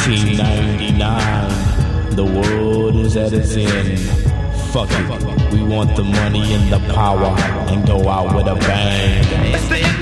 1999, the world is at its end. Fuck it, we want the money and the power and go out with a bang. It's the